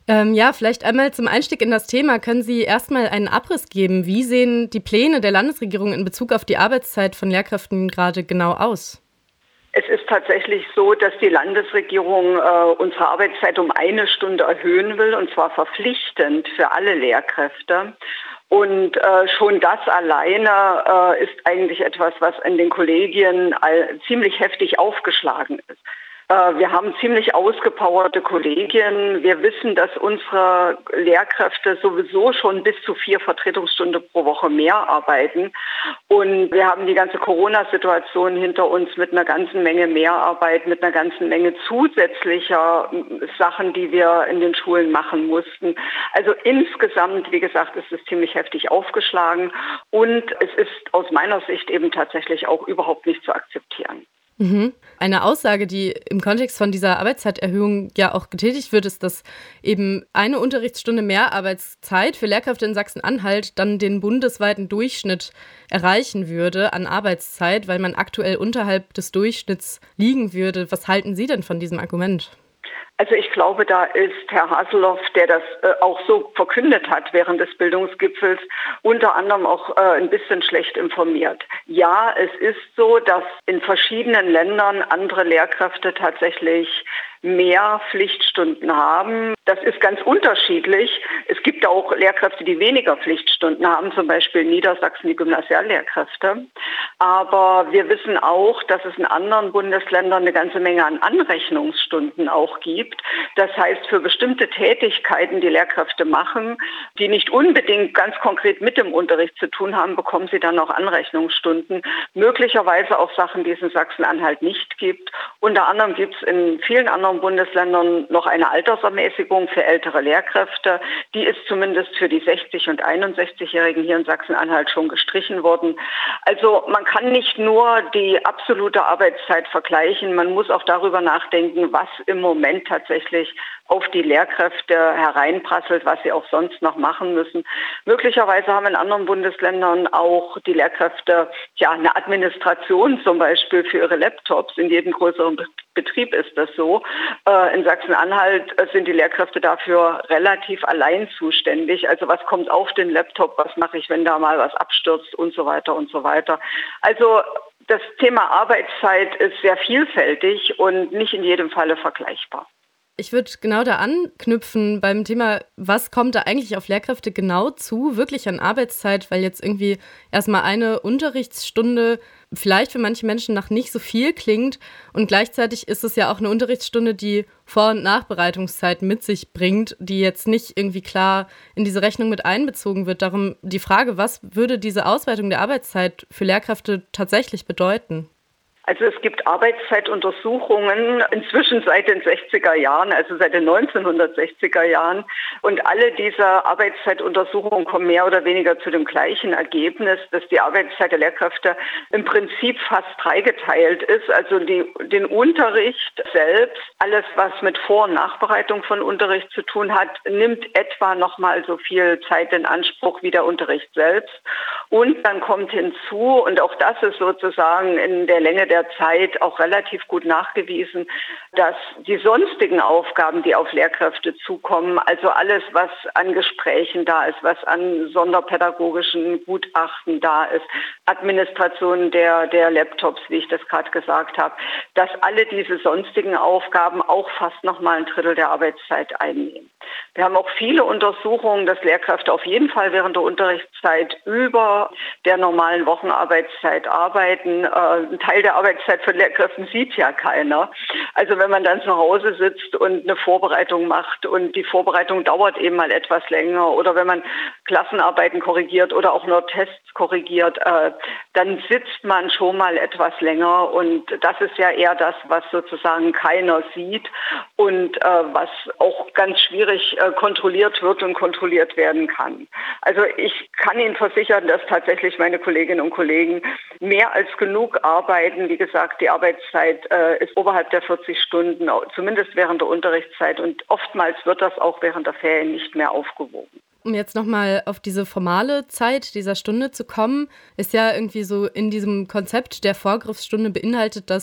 Ja, vielleicht einmal zum Einstieg in das Thema. Können Sie erstmal einen Abriss geben? Wie sehen die Pläne der Landesregierung in Bezug auf die Arbeitszeit von Lehrkräften gerade genau aus? Es ist tatsächlich so, dass die Landesregierung unsere Arbeitszeit um 1 Stunde erhöhen will, und zwar verpflichtend für alle Lehrkräfte. Und schon das alleine ist eigentlich etwas, was in den Kollegien ziemlich heftig aufgeschlagen ist. Wir haben ziemlich ausgepowerte Kollegien. Wir wissen, dass unsere Lehrkräfte sowieso schon bis zu 4 Vertretungsstunden pro Woche mehr arbeiten. Und wir haben die ganze Corona-Situation hinter uns mit einer ganzen Menge Mehrarbeit, mit einer ganzen Menge zusätzlicher Sachen, die wir in den Schulen machen mussten. Also insgesamt, wie gesagt, ist es ziemlich heftig aufgeschlagen. Und es ist aus meiner Sicht eben tatsächlich auch überhaupt nicht zu akzeptieren. Eine Aussage, die im Kontext von dieser Arbeitszeiterhöhung ja auch getätigt wird, ist, dass eben eine Unterrichtsstunde mehr Arbeitszeit für Lehrkräfte in Sachsen-Anhalt dann den bundesweiten Durchschnitt erreichen würde an Arbeitszeit, weil man aktuell unterhalb des Durchschnitts liegen würde. Was halten Sie denn von diesem Argument? Also ich glaube, da ist Herr Haseloff, der das auch so verkündet hat während des Bildungsgipfels, unter anderem auch ein bisschen schlecht informiert. Ja, es ist so, dass in verschiedenen Ländern andere Lehrkräfte tatsächlich mehr Pflichtstunden haben. Das ist ganz unterschiedlich. Es gibt auch Lehrkräfte, die weniger Pflichtstunden haben, zum Beispiel in Niedersachsen die Gymnasiallehrkräfte. Aber wir wissen auch, dass es in anderen Bundesländern eine ganze Menge an Anrechnungsstunden auch gibt. Das heißt, für bestimmte Tätigkeiten, die Lehrkräfte machen, die nicht unbedingt ganz konkret mit dem Unterricht zu tun haben, bekommen sie dann auch Anrechnungsstunden. Möglicherweise auch Sachen, die es in Sachsen-Anhalt nicht gibt. Unter anderem gibt es in vielen anderen Bundesländern noch eine Altersermäßigung für ältere Lehrkräfte. Die ist zumindest für die 60- und 61-Jährigen hier in Sachsen-Anhalt schon gestrichen worden. Also man kann nicht nur die absolute Arbeitszeit vergleichen, man muss auch darüber nachdenken, was im Moment tatsächlich auf die Lehrkräfte hereinprasselt, was sie auch sonst noch machen müssen. Möglicherweise haben in anderen Bundesländern auch die Lehrkräfte eine Administration zum Beispiel für ihre Laptops. In jedem größeren Betrieb ist das so. In Sachsen-Anhalt sind die Lehrkräfte dafür relativ allein zuständig. Also was kommt auf den Laptop, was mache ich, wenn da mal was abstürzt und so weiter und so weiter. Also das Thema Arbeitszeit ist sehr vielfältig und nicht in jedem Falle vergleichbar. Ich würde genau da anknüpfen beim Thema, was kommt da eigentlich auf Lehrkräfte genau zu, wirklich an Arbeitszeit, weil jetzt irgendwie erstmal eine Unterrichtsstunde vielleicht für manche Menschen nach nicht so viel klingt und gleichzeitig ist es ja auch eine Unterrichtsstunde, die Vor- und Nachbereitungszeit mit sich bringt, die jetzt nicht irgendwie klar in diese Rechnung mit einbezogen wird. Darum die Frage, was würde diese Ausweitung der Arbeitszeit für Lehrkräfte tatsächlich bedeuten? Also es gibt Arbeitszeituntersuchungen inzwischen seit den 60er Jahren, also seit den 1960er Jahren. Und alle diese Arbeitszeituntersuchungen kommen mehr oder weniger zu dem gleichen Ergebnis, dass die Arbeitszeit der Lehrkräfte im Prinzip fast dreigeteilt ist. Also den Unterricht selbst, alles was mit Vor- und Nachbereitung von Unterricht zu tun hat, nimmt etwa nochmal so viel Zeit in Anspruch wie der Unterricht selbst. Und dann kommt hinzu, und auch das ist sozusagen in der Länge der Zeit auch relativ gut nachgewiesen, dass die sonstigen Aufgaben, die auf Lehrkräfte zukommen, also alles, was an Gesprächen da ist, was an sonderpädagogischen Gutachten da ist, Administration der Laptops, wie ich das gerade gesagt habe, dass alle diese sonstigen Aufgaben auch fast nochmal 1/3 der Arbeitszeit einnehmen. Wir haben auch viele Untersuchungen, dass Lehrkräfte auf jeden Fall während der Unterrichtszeit über der normalen Wochenarbeitszeit arbeiten. Ein Teil der Arbeitszeit von Lehrkräften sieht ja keiner. Also wenn man dann zu Hause sitzt und eine Vorbereitung macht und die Vorbereitung dauert eben mal etwas länger oder wenn man Klassenarbeiten korrigiert oder auch nur Tests korrigiert, dann sitzt man schon mal etwas länger und das ist ja eher das, was sozusagen keiner sieht und was auch ganz schwierig kontrolliert wird und kontrolliert werden kann. Also ich kann Ihnen versichern, dass tatsächlich meine Kolleginnen und Kollegen mehr als genug arbeiten. Wie gesagt, die Arbeitszeit ist oberhalb der 40 Stunden, zumindest während der Unterrichtszeit und oftmals wird das auch während der Ferien nicht mehr aufgewogen. Um jetzt nochmal auf diese formale Zeit dieser Stunde zu kommen, ist ja irgendwie so in diesem Konzept der Vorgriffsstunde beinhaltet, dass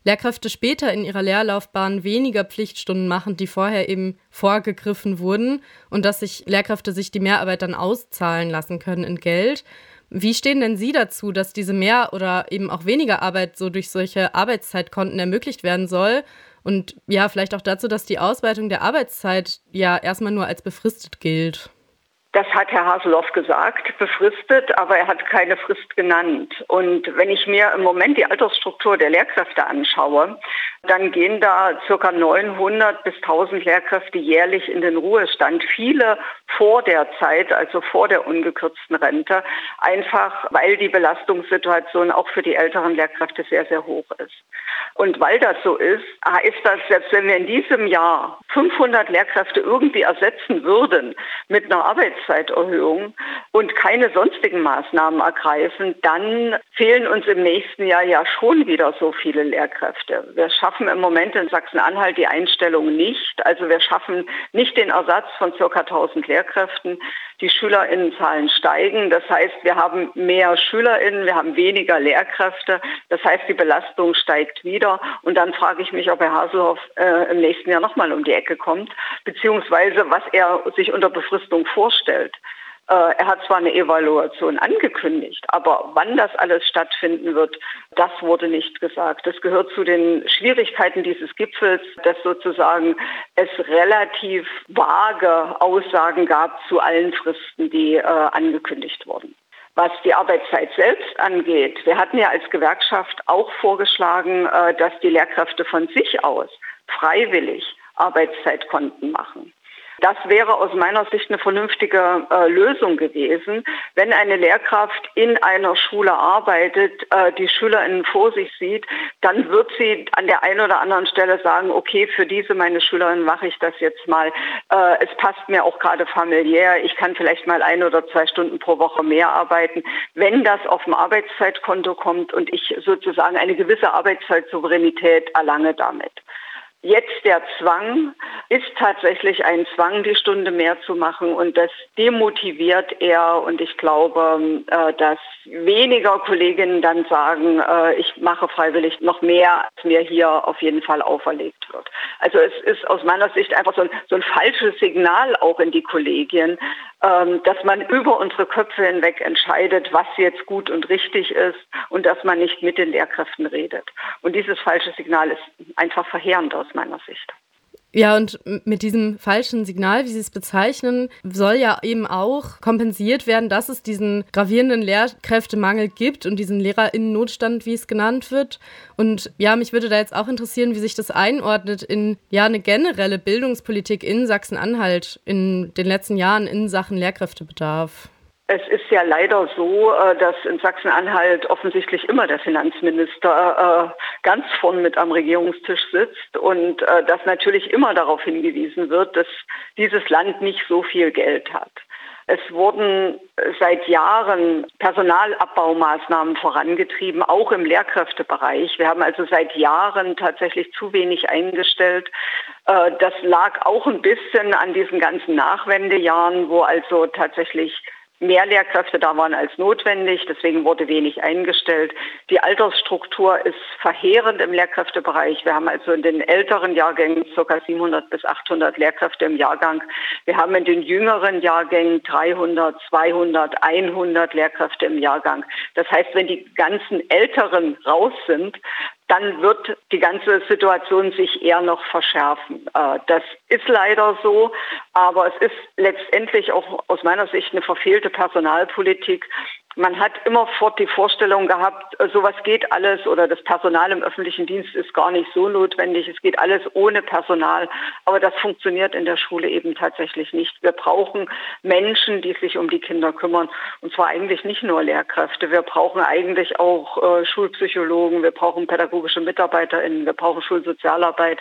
Lehrkräfte später in ihrer Lehrlaufbahn weniger Pflichtstunden machen, die vorher eben vorgegriffen wurden und dass sich Lehrkräfte die Mehrarbeit dann auszahlen lassen können in Geld. Wie stehen denn Sie dazu, dass diese mehr oder eben auch weniger Arbeit so durch solche Arbeitszeitkonten ermöglicht werden soll? Und ja, vielleicht auch dazu, dass die Ausweitung der Arbeitszeit ja erstmal nur als befristet gilt. Das hat Herr Haseloff gesagt, befristet, aber er hat keine Frist genannt. Und wenn ich mir im Moment die Altersstruktur der Lehrkräfte anschaue, dann gehen da ca. 900 bis 1000 Lehrkräfte jährlich in den Ruhestand. Viele vor der Zeit, also vor der ungekürzten Rente, einfach weil die Belastungssituation auch für die älteren Lehrkräfte sehr, sehr hoch ist. Und weil das so ist, heißt das, selbst wenn wir in diesem Jahr 500 Lehrkräfte irgendwie ersetzen würden mit einer Arbeitszeiterhöhung und keine sonstigen Maßnahmen ergreifen, dann fehlen uns im nächsten Jahr ja schon wieder so viele Lehrkräfte. Wir schaffen im Moment in Sachsen-Anhalt die Einstellung nicht. Also wir schaffen nicht den Ersatz von ca. 1000 Lehrkräften. Die SchülerInnenzahlen steigen. Das heißt, wir haben mehr SchülerInnen, wir haben weniger Lehrkräfte. Das heißt, die Belastung steigt wieder. Und dann frage ich mich, ob Herr Haseloff im nächsten Jahr nochmal um die Ecke kommt, beziehungsweise was er sich unter Befristung vorstellt. Er hat zwar eine Evaluation angekündigt, aber wann das alles stattfinden wird, das wurde nicht gesagt. Das gehört zu den Schwierigkeiten dieses Gipfels, dass sozusagen es relativ vage Aussagen gab zu allen Fristen, die angekündigt wurden. Was die Arbeitszeit selbst angeht, wir hatten ja als Gewerkschaft auch vorgeschlagen, dass die Lehrkräfte von sich aus freiwillig Arbeitszeitkonten machen. Das wäre aus meiner Sicht eine vernünftige Lösung gewesen. Wenn eine Lehrkraft in einer Schule arbeitet, die SchülerInnen vor sich sieht, dann wird sie an der einen oder anderen Stelle sagen, okay, für meine SchülerInnen mache ich das jetzt mal. Es passt mir auch gerade familiär. Ich kann vielleicht mal 1 oder 2 Stunden pro Woche mehr arbeiten. Wenn das auf dem Arbeitszeitkonto kommt und ich sozusagen eine gewisse Arbeitszeit-Souveränität erlange damit. Jetzt der Zwang ist tatsächlich ein Zwang, die Stunde mehr zu machen, und das demotiviert eher, und ich glaube, dass weniger Kolleginnen dann sagen, ich mache freiwillig noch mehr, als mir hier auf jeden Fall auferlegt wird. Also es ist aus meiner Sicht einfach so ein falsches Signal auch in die Kollegien, dass man über unsere Köpfe hinweg entscheidet, was jetzt gut und richtig ist, und dass man nicht mit den Lehrkräften redet. Und dieses falsche Signal ist einfach verheerend aus meiner Sicht. Ja, und mit diesem falschen Signal, wie Sie es bezeichnen, soll ja eben auch kompensiert werden, dass es diesen gravierenden Lehrkräftemangel gibt und diesen LehrerInnen-Notstand, wie es genannt wird. Und ja, mich würde da jetzt auch interessieren, wie sich das einordnet in eine generelle Bildungspolitik in Sachsen-Anhalt in den letzten Jahren in Sachen Lehrkräftebedarf. Es ist ja leider so, dass in Sachsen-Anhalt offensichtlich immer der Finanzminister ganz vorn mit am Regierungstisch sitzt und dass natürlich immer darauf hingewiesen wird, dass dieses Land nicht so viel Geld hat. Es wurden seit Jahren Personalabbaumaßnahmen vorangetrieben, auch im Lehrkräftebereich. Wir haben also seit Jahren tatsächlich zu wenig eingestellt. Das lag auch ein bisschen an diesen ganzen Nachwendejahren, wo also tatsächlich mehr Lehrkräfte da waren als notwendig, deswegen wurde wenig eingestellt. Die Altersstruktur ist verheerend im Lehrkräftebereich. Wir haben also in den älteren Jahrgängen ca. 700 bis 800 Lehrkräfte im Jahrgang. Wir haben in den jüngeren Jahrgängen 300, 200, 100 Lehrkräfte im Jahrgang. Das heißt, wenn die ganzen Älteren raus sind, dann wird die ganze Situation sich eher noch verschärfen. Das ist leider so, aber es ist letztendlich auch aus meiner Sicht eine verfehlte Personalpolitik. Man hat immerfort die Vorstellung gehabt, sowas geht alles, oder das Personal im öffentlichen Dienst ist gar nicht so notwendig, es geht alles ohne Personal. Aber das funktioniert in der Schule eben tatsächlich nicht. Wir brauchen Menschen, die sich um die Kinder kümmern. Und zwar eigentlich nicht nur Lehrkräfte. Wir brauchen eigentlich auch Schulpsychologen, wir brauchen pädagogische MitarbeiterInnen, wir brauchen Schulsozialarbeit.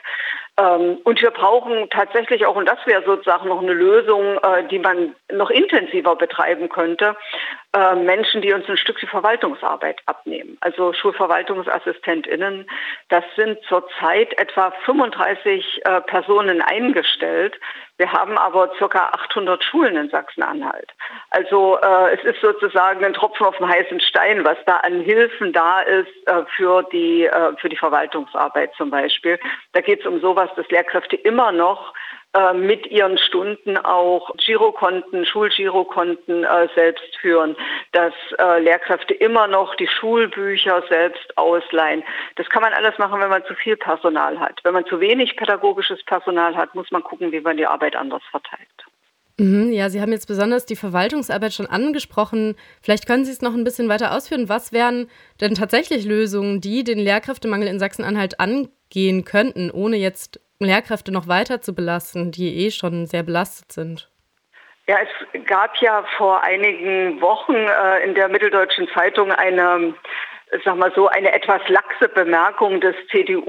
Und wir brauchen tatsächlich auch, und das wäre sozusagen noch eine Lösung, die man noch intensiver betreiben könnte, Menschen, die uns ein Stück die Verwaltungsarbeit abnehmen. Also SchulverwaltungsassistentInnen, das sind zurzeit etwa 35 Personen eingestellt. Wir haben aber ca. 800 Schulen in Sachsen-Anhalt. Also es ist sozusagen ein Tropfen auf dem heißen Stein, was da an Hilfen da ist für die Verwaltungsarbeit zum Beispiel. Da geht es um sowas, dass Lehrkräfte immer noch mit ihren Stunden auch Girokonten, Schulgirokonten selbst führen, dass Lehrkräfte immer noch die Schulbücher selbst ausleihen. Das kann man alles machen, wenn man zu viel Personal hat. Wenn man zu wenig pädagogisches Personal hat, muss man gucken, wie man die Arbeit anders verteilt. Ja, Sie haben jetzt besonders die Verwaltungsarbeit schon angesprochen. Vielleicht können Sie es noch ein bisschen weiter ausführen. Was wären denn tatsächlich Lösungen, die den Lehrkräftemangel in Sachsen-Anhalt angehen könnten, ohne jetzt Lehrkräfte noch weiter zu belasten, die schon sehr belastet sind? Ja, es gab ja vor einigen Wochen in der Mitteldeutschen Zeitung eine etwas laxe Bemerkung des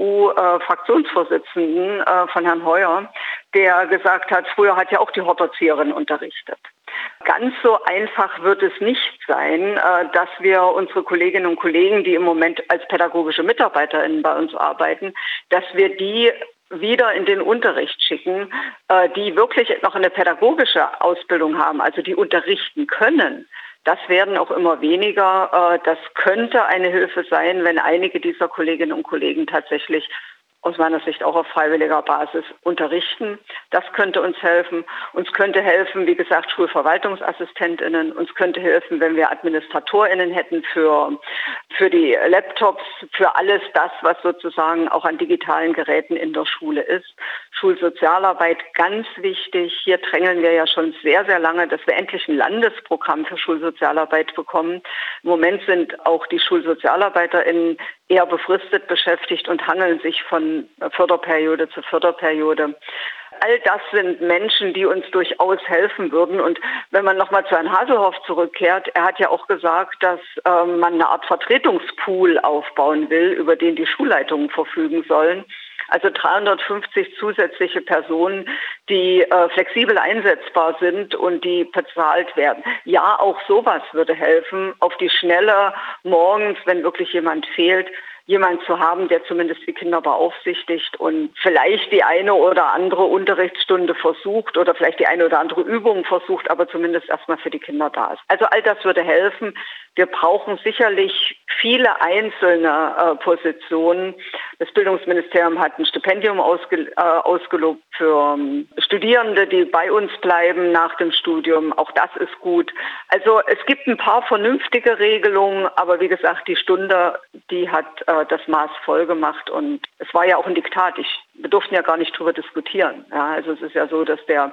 CDU-Fraktionsvorsitzenden von Herrn Heuer, der gesagt hat, früher hat ja auch die Horterzieherin unterrichtet. Ganz so einfach wird es nicht sein, dass wir unsere Kolleginnen und Kollegen, die im Moment als pädagogische MitarbeiterInnen bei uns arbeiten, dass wir die wieder in den Unterricht schicken, die wirklich noch eine pädagogische Ausbildung haben, also die unterrichten können. Das werden auch immer weniger. Das könnte eine Hilfe sein, wenn einige dieser Kolleginnen und Kollegen tatsächlich aus meiner Sicht auch auf freiwilliger Basis unterrichten. Das könnte uns helfen. Uns könnte helfen, wie gesagt, SchulverwaltungsassistentInnen. Uns könnte helfen, wenn wir AdministratorInnen hätten für die Laptops, für alles das, was sozusagen auch an digitalen Geräten in der Schule ist. Schulsozialarbeit, ganz wichtig. Hier drängeln wir ja schon sehr, sehr lange, dass wir endlich ein Landesprogramm für Schulsozialarbeit bekommen. Im Moment sind auch die SchulsozialarbeiterInnen eher befristet beschäftigt und hangeln sich von Förderperiode zu Förderperiode. All das sind Menschen, die uns durchaus helfen würden. Und wenn man nochmal zu Herrn Haselhoff zurückkehrt, er hat ja auch gesagt, dass man eine Art Vertretungspool aufbauen will, über den die Schulleitungen verfügen sollen. Also 350 zusätzliche Personen, die flexibel einsetzbar sind und die bezahlt werden. Ja, auch sowas würde helfen, auf die Schnelle morgens, wenn wirklich jemand fehlt, jemand zu haben, der zumindest die Kinder beaufsichtigt und vielleicht die eine oder andere Unterrichtsstunde versucht oder vielleicht die eine oder andere Übung versucht, aber zumindest erstmal für die Kinder da ist. Also all das würde helfen. Wir brauchen sicherlich viele einzelne Positionen. Das Bildungsministerium hat ein Stipendium ausgelobt für Studierende, die bei uns bleiben nach dem Studium. Auch das ist gut. Also es gibt ein paar vernünftige Regelungen, aber wie gesagt, die Stunde, die hat das Maß voll gemacht und es war ja auch ein Diktat. Wir durften ja gar nicht drüber diskutieren. Ja, also es ist ja so, dass der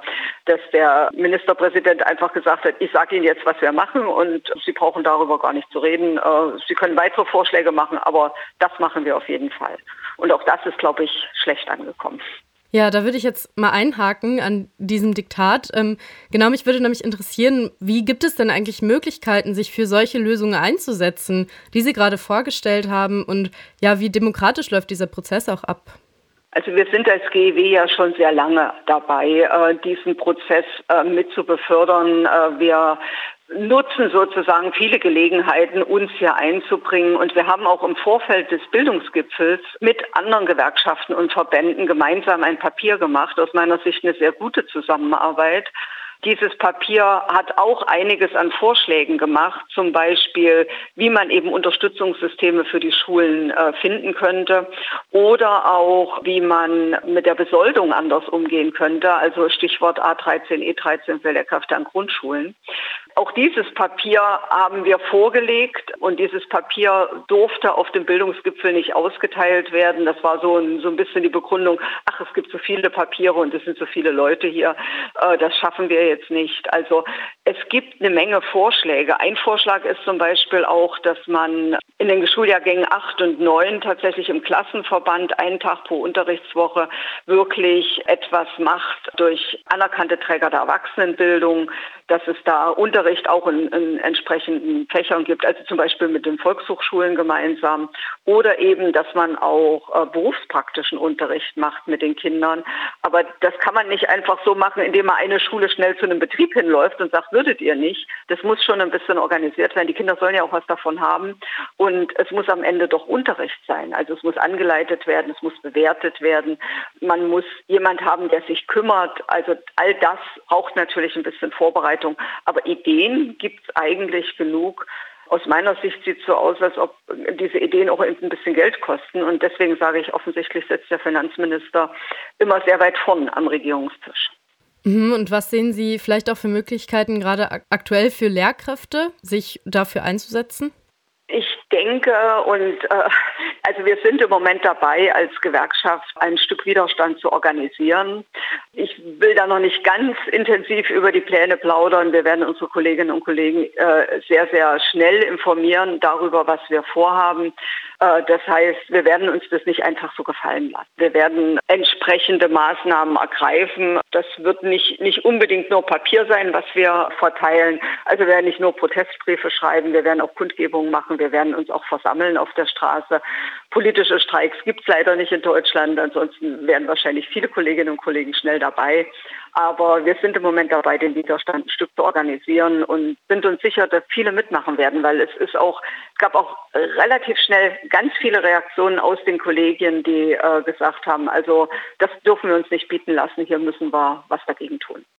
Ministerpräsident einfach gesagt hat, ich sage Ihnen jetzt, was wir machen und Sie brauchen darüber gar nicht zu reden. Sie können weitere Vorschläge machen, aber das machen wir auf jeden Fall. Und auch das ist, glaube ich, schlecht angekommen. Ja, da würde ich jetzt mal einhaken an diesem Diktat. Genau, mich würde nämlich interessieren, wie gibt es denn eigentlich Möglichkeiten, sich für solche Lösungen einzusetzen, die Sie gerade vorgestellt haben? Und ja, wie demokratisch läuft dieser Prozess auch ab? Also wir sind als GEW ja schon sehr lange dabei, diesen Prozess mit zu befördern. Wir nutzen sozusagen viele Gelegenheiten, uns hier einzubringen. Und wir haben auch im Vorfeld des Bildungsgipfels mit anderen Gewerkschaften und Verbänden gemeinsam ein Papier gemacht. Aus meiner Sicht eine sehr gute Zusammenarbeit. Dieses Papier hat auch einiges an Vorschlägen gemacht, zum Beispiel, wie man eben Unterstützungssysteme für die Schulen finden könnte oder auch, wie man mit der Besoldung anders umgehen könnte, also Stichwort A13, E13 für Lehrkräfte an Grundschulen. Auch dieses Papier haben wir vorgelegt und dieses Papier durfte auf dem Bildungsgipfel nicht ausgeteilt werden. Das war so ein bisschen die Begründung, es gibt so viele Papiere und es sind so viele Leute hier, das schaffen wir jetzt nicht. Also es gibt eine Menge Vorschläge. Ein Vorschlag ist zum Beispiel auch, dass man in den Schuljahrgängen 8 und 9 tatsächlich im Klassenverband einen Tag pro Unterrichtswoche wirklich etwas macht durch anerkannte Träger der Erwachsenenbildung, dass es da Unterrichtsstunden Unterricht auch in entsprechenden Fächern gibt, also zum Beispiel mit den Volkshochschulen gemeinsam oder eben, dass man auch berufspraktischen Unterricht macht mit den Kindern. Aber das kann man nicht einfach so machen, indem man eine Schule schnell zu einem Betrieb hinläuft und sagt, würdet ihr nicht. Das muss schon ein bisschen organisiert werden. Die Kinder sollen ja auch was davon haben und es muss am Ende doch Unterricht sein. Also es muss angeleitet werden, es muss bewertet werden. Man muss jemand haben, der sich kümmert. Also all das braucht natürlich ein bisschen Vorbereitung. Aber Ideen gibt es eigentlich genug. Aus meiner Sicht sieht es so aus, als ob diese Ideen auch ein bisschen Geld kosten. Und deswegen sage ich, offensichtlich sitzt der Finanzminister immer sehr weit vorn am Regierungstisch. Und was sehen Sie vielleicht auch für Möglichkeiten, gerade aktuell für Lehrkräfte, sich dafür einzusetzen? Ich denke also wir sind im Moment dabei, als Gewerkschaft ein Stück Widerstand zu organisieren. Ich will da noch nicht ganz intensiv über die Pläne plaudern. Wir werden unsere Kolleginnen und Kollegen sehr, sehr schnell informieren darüber, was wir vorhaben. Das heißt, wir werden uns das nicht einfach so gefallen lassen. Wir werden entsprechende Maßnahmen ergreifen. Das wird nicht unbedingt nur Papier sein, was wir verteilen. Also wir werden nicht nur Protestbriefe schreiben, wir werden auch Kundgebungen machen, wir werden uns auch versammeln auf der Straße. Politische Streiks gibt es leider nicht in Deutschland, ansonsten wären wahrscheinlich viele Kolleginnen und Kollegen schnell dabei. Aber wir sind im Moment dabei, den Widerstand ein Stück zu organisieren und sind uns sicher, dass viele mitmachen werden, weil es gab auch relativ schnell ganz viele Reaktionen aus den Kollegien, die gesagt haben, also das dürfen wir uns nicht bieten lassen, hier müssen wir was dagegen tun.